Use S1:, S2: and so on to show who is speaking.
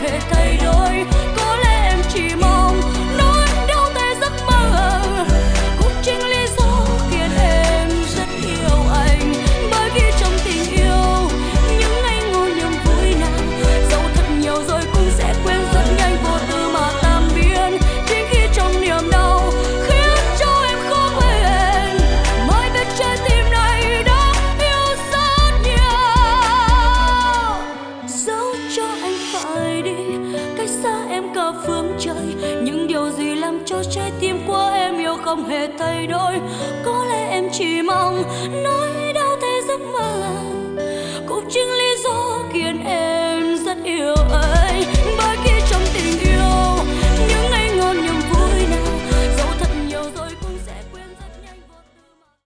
S1: hề thay đổi. Có lẽ em chỉ mong nói đâu thể giấc mơ cũng chính lý do khiến em rất yêu anh. Bởi vì trong tình yêu những ngày ngô niềm vui nào dẫu thật nhiều rồi cũng sẽ quên rất nhanh, vô tư mà tan biến. Chính khi trong niềm đau khiến cho em khó quên, mới biết trái tim này đã yêu rất nhiều. Dẫu cho anh phải đi cách xa em cả phương trời, những điều gì làm cho trái tim của em yêu không hề thay đổi. Có lẽ em chỉ mong nói đâu thể giấc mơ cũng chính lý do khiến em rất yêu anh.